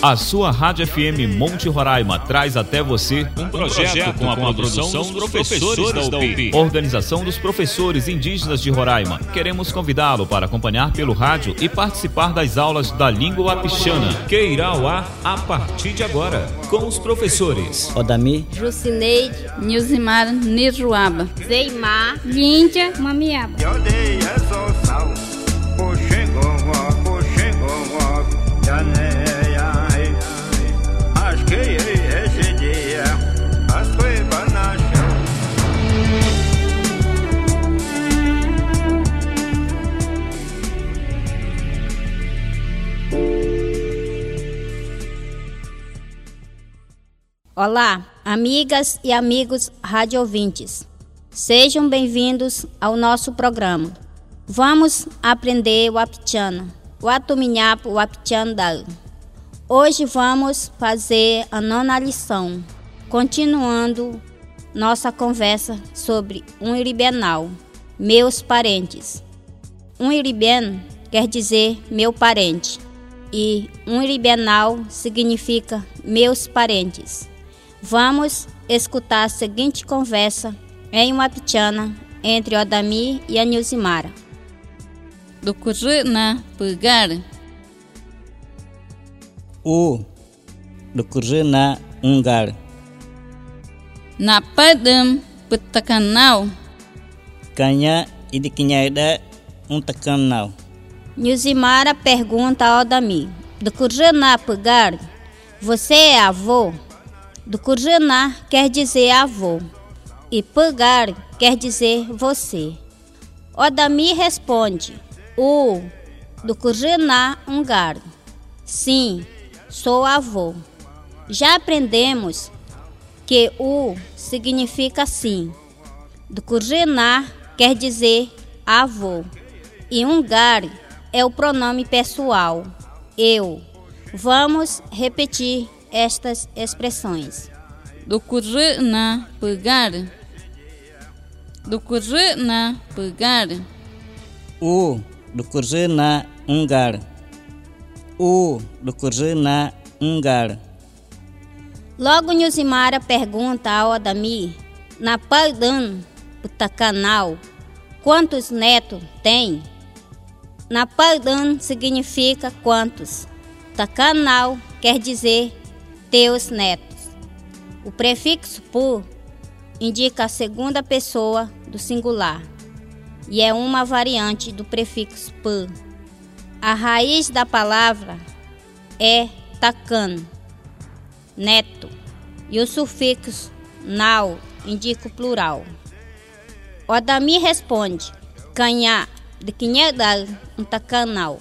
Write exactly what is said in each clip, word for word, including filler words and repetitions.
A sua Rádio F M Monte Roraima traz até você um projeto com a produção dos professores da U P I. Organização dos Professores Indígenas de Roraima. Queremos convidá-lo para acompanhar pelo rádio e participar das aulas da língua wapixana, que irá ao ar a partir de agora, com os professores Odami, Jucineide, Nilzimar Niruaba, Zeimar, Líndia Mamiaba. Olá, amigas e amigos rádio ouvintes. Sejam bem-vindos ao nosso programa. Vamos aprender o wapixana, o atuminhapo wapixandal. Hoje vamos fazer a nona lição, continuando nossa conversa sobre um iribenal, meus parentes. Um iriben quer dizer meu parente e um iribenal significa meus parentes. Vamos escutar a seguinte conversa em wapixana entre Odami e a Nilzimara. do Curina Pegar, U do Curina Ungar, na Padam Petakanau, Kanya Idikinhaida Untakanau. Nilzimara pergunta a Odami, do Curina Pegar, você é avô? Do Curina quer dizer avô e Pegar quer dizer você. Odami responde, o do Curina Ungar. Sim, sou avô. Já aprendemos que o significa sim. Do Curina quer dizer avô e Ungar é o pronome pessoal, eu. Vamos repetir estas expressões. do Curina Pegar, do Curina Pegar, U do Curina Ungar, U do Curina Ungar. Logo Nilzimara pergunta a Odami, na Padam Petakanau, quantos netos tem? Na Padam significa quantos. Takanau quer dizer teus netos. O prefixo pu indica a segunda pessoa do singular e é uma variante do prefixo p. A raiz da palavra é takan, neto, e o sufixo nau indica o plural. Odami responde, canhá de quinhedal um takanau.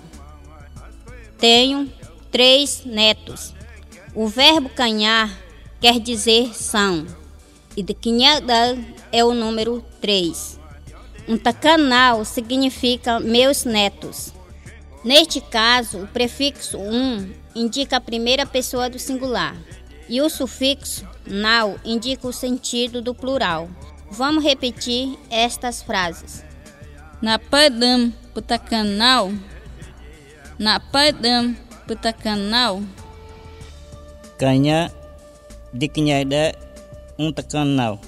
Tenho três netos. O verbo canhar quer dizer são, e de quinhedal é o número três. Um takanau significa meus netos. Neste caso, o prefixo um indica a primeira pessoa do singular e o sufixo nau indica o sentido do plural. Vamos repetir estas frases. na Padam Petakanau, na Padam Petakanau, Kanya Dikinhaida Untakanau,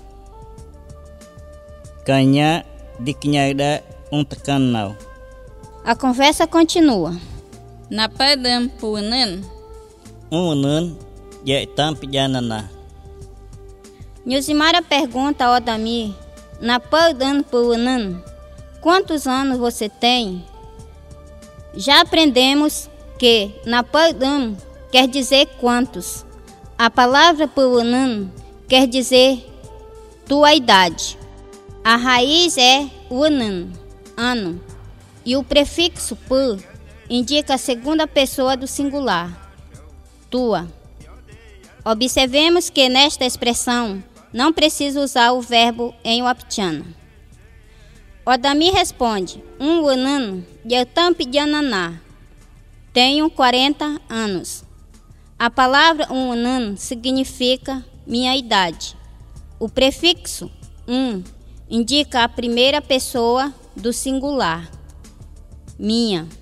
Kanya Dikinhaida Untakanau. A conversa continua. na Padam Punan, Unun Yaitam Pijanana. Nilzimara pergunta a Odami, na Padam Punan, quantos anos você tem? Já aprendemos que na Padam quer dizer quantos. A palavra Punan quer dizer tua idade. A raiz é unan, ano, e o prefixo pu indica a segunda pessoa do singular, tua. Observemos que nesta expressão não precisa usar o verbo em wapixana. Odami responde, um unan yatam pijananá. Tenho quarenta anos. A palavra unan significa minha idade. O prefixo um indica a primeira pessoa do singular, minha.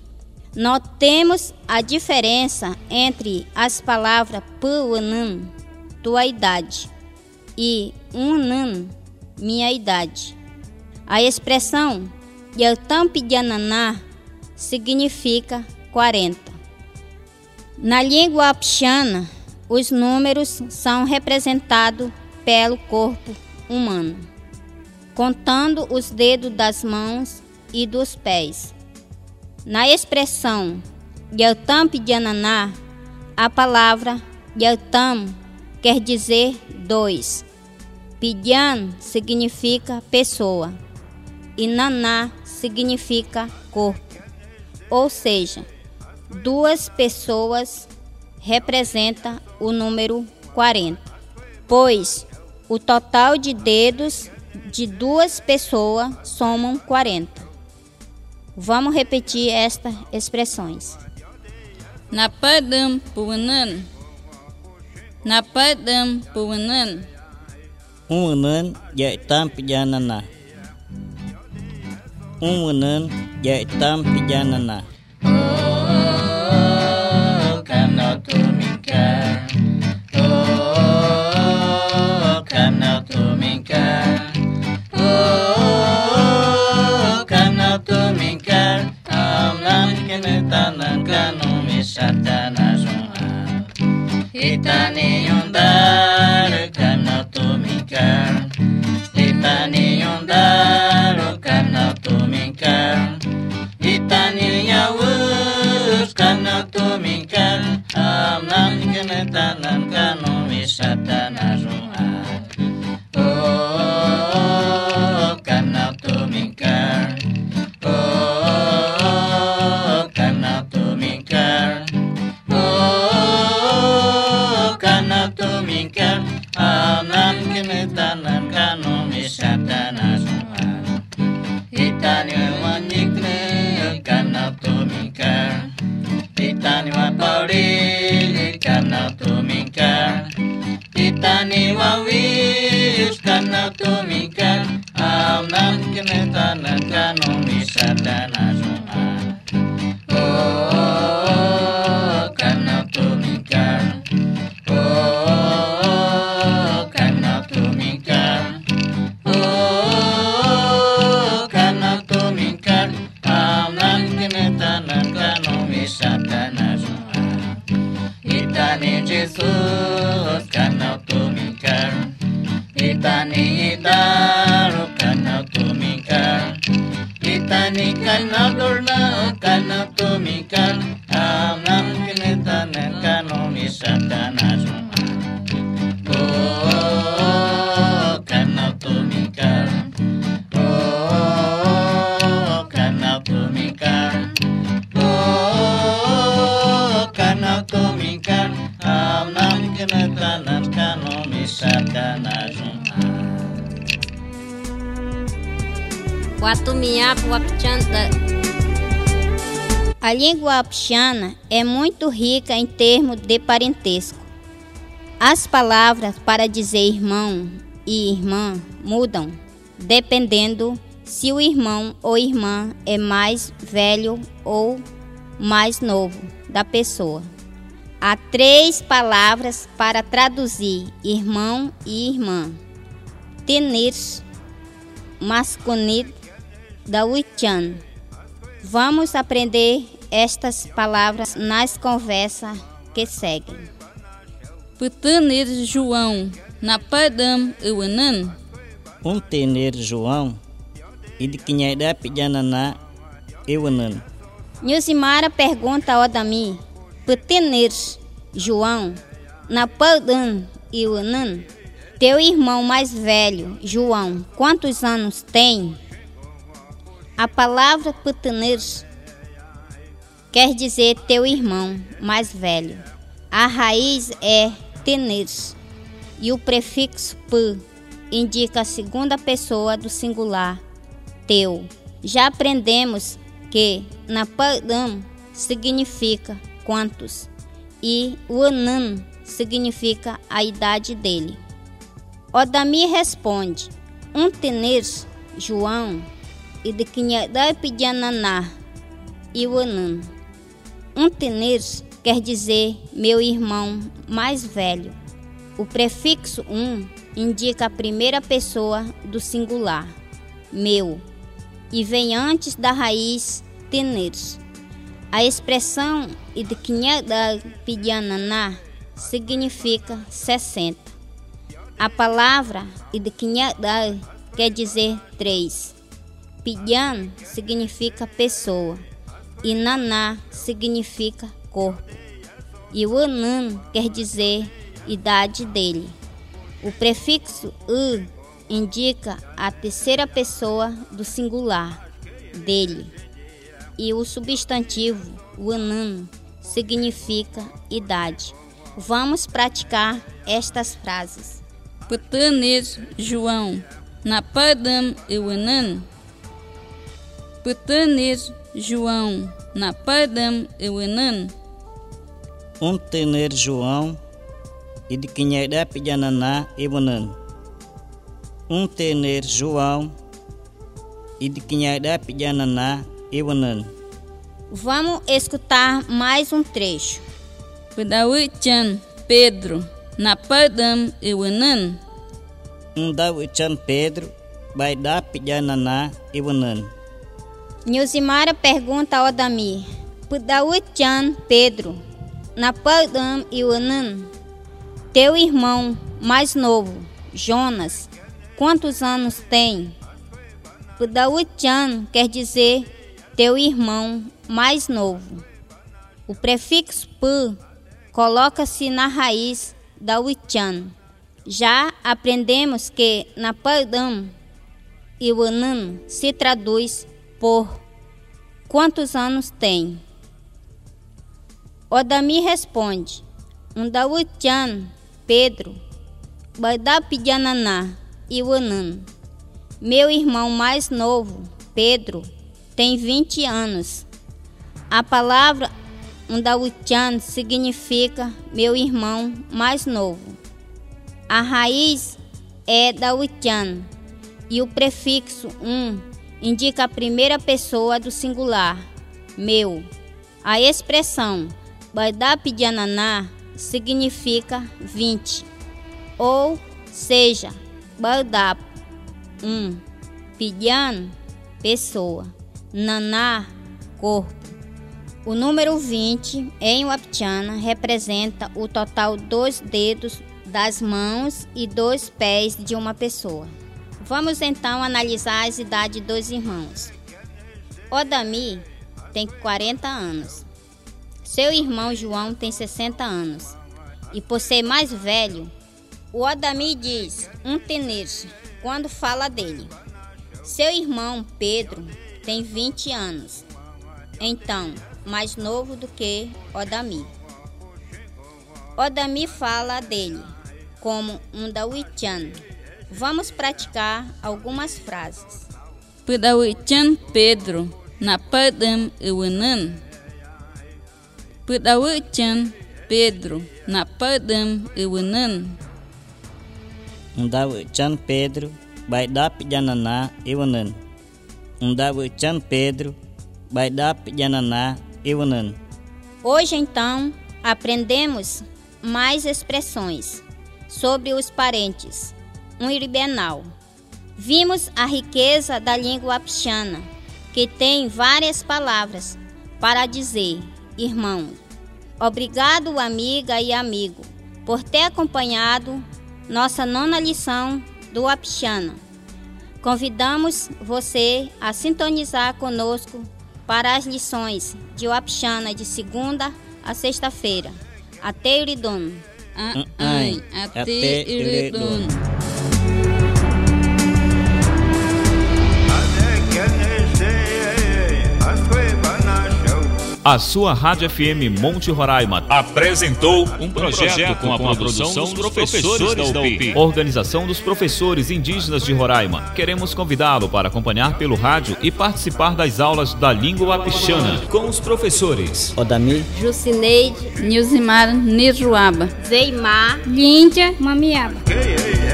Notemos a diferença entre as palavras puanã, tua idade, e unã, minha idade. A expressão Yaltampidiananá significa quarenta. Na língua apixana, os números são representados pelo corpo humano, contando os dedos das mãos e dos pés. Na expressão Yaltampidiananá, a palavra Yaltam quer dizer dois. Pidian significa pessoa e Naná significa corpo, ou seja, duas pessoas representa o número quarenta, pois o total de dedos de duas pessoas somam quarenta. Vamos repetir estas expressões. Napadam puanan. Napadam puanan. Unan yaitam pijanana. Unan yaitam pijanana. Oh, kana tumika. Oh, kana tumika. Oh, kana tumika. Amnan kenetanan kanu misatana soha. Itani yondar kana tumika. Itani yondar kana tumika. Itani yawus kana tumika. Amnan kenetanan kanu misatana soha. Oh, kana tumika. Oh, kana tumika. Oh, kana tumika. Amnan kenetanan kanu misatana soha. Itani wanikne kana tumika. Itani wapauri kana tumika. Itani wawis kana tumika. Amnan kenetanan kanu misatana soha. Oh, kana tumika. Oh, kana tumika. Oh, kana tumika. Amnan kenetanan kanu misatana soha. Itani Jesus kana tumika. Itani daru kana tumika. Itani kana dorna kana tumika. Amnan kenetanan kanu misatana soha. Oh, kana tumika. Oh, kana tumika. Oh, kana tumika. Amnan kenetanan kanu misatana soha. Watumiap Wapchanta. A língua apixana é muito rica em termos de parentesco. As palavras para dizer irmão e irmã mudam, dependendo se o irmão ou irmã é mais velho ou mais novo da pessoa. Há três palavras para traduzir irmão e irmã. Tener, masculino, da Wichan. Vamos aprender estas palavras nas conversas que seguem. Putanir João. Napadam uanan. Um tener João e de quinhaida pijanana euanan. Nhusimara pergunta ao Odami. Putener João. Napadam uanan. Teu irmão mais velho, João, quantos anos tem? A palavra putener quer dizer teu irmão mais velho. A raiz é tener e o prefixo p indica a segunda pessoa do singular, teu. Já aprendemos que napadam significa quantos e uanan significa a idade dele. Odami responde, um tener João e de quinhaida pidiananá e uanan. Um tener quer dizer meu irmão mais velho. O prefixo um indica a primeira pessoa do singular, meu, e vem antes da raiz tener. A expressão idquinhada pidiananá significa sessenta. A palavra idquinhada quer dizer três. Pidian significa pessoa e naná significa corpo. E o anan quer dizer idade dele. O prefixo u indica a terceira pessoa do singular, dele. E o substantivo, o anan, significa idade. Vamos praticar estas frases. Putanes João, na padam euanan. Putanes João, na padam euanan. Um tener João e de quem é pijananá euanan. Um tener João e de quem é pijananá euanan. Vamos escutar mais um trecho. Pedawichan Pedro, na padam euanan. Um dawichan Pedro vai dar pijananá euanan. Nilzimara pergunta ao Odamir. Pedawichan Pedro, na padam euanan. Teu irmão mais novo, Jonas, quantos anos tem? Pedawichan quer dizer teu irmão mais novo. O prefixo p coloca-se na raiz da wichan. Já aprendemos que na padam euanan se traduz por quantos anos tem. Odamir responde: um da wichan Pedro vai dar pijananá euanan. Meu irmão mais novo, Pedro, tem vinte anos. A palavra Undawichan significa meu irmão mais novo. A raiz é Dawichan e o prefixo um indica a primeira pessoa do singular, meu. A expressão Badapidjananá significa vinte, ou seja, Badap, um, Pidjan, pessoa, Naná, corpo. O número vinte em Wapchana representa o total dos dedos das mãos e dos pés de uma pessoa. Vamos então analisar as idades dos irmãos. Odami tem quarenta anos. Seu irmão João tem sessenta anos. E por ser mais velho, o Odami diz um teneche quando fala dele. Seu irmão Pedro tem vinte anos. Então, mais novo do que Odami. Odami fala dele como um Dawichan. Vamos praticar algumas frases. Pedawichan Pedro na padam euanan. Pedawichan Pedro na padam euanan. Um Dawichan Pedro vai dar pijananá euanan. Um Dawichan Pedro vai dar pijananá euanan. Hoje então aprendemos mais expressões sobre os parentes, um iribenal. Vimos a riqueza da língua apixana, que tem várias palavras para dizer irmão. Obrigado, amiga e amigo, por ter acompanhado nossa nona lição do Apixana. Convidamos você a sintonizar conosco para as lições de Wapchana de segunda a sexta-feira. Até Iridon. Ah, ai, até Iridon. A sua Rádio F M Monte Roraima apresentou um projeto, um projeto com a com produção, produção dos professores da U P I. Organização dos Professores Indígenas de Roraima. Queremos convidá-lo para acompanhar pelo rádio e participar das aulas da língua apixana com os professores Odami, Jucineide, Nilzimar Niruaba, Zeimar, Líndia Mamiaba. Hey, hey, hey.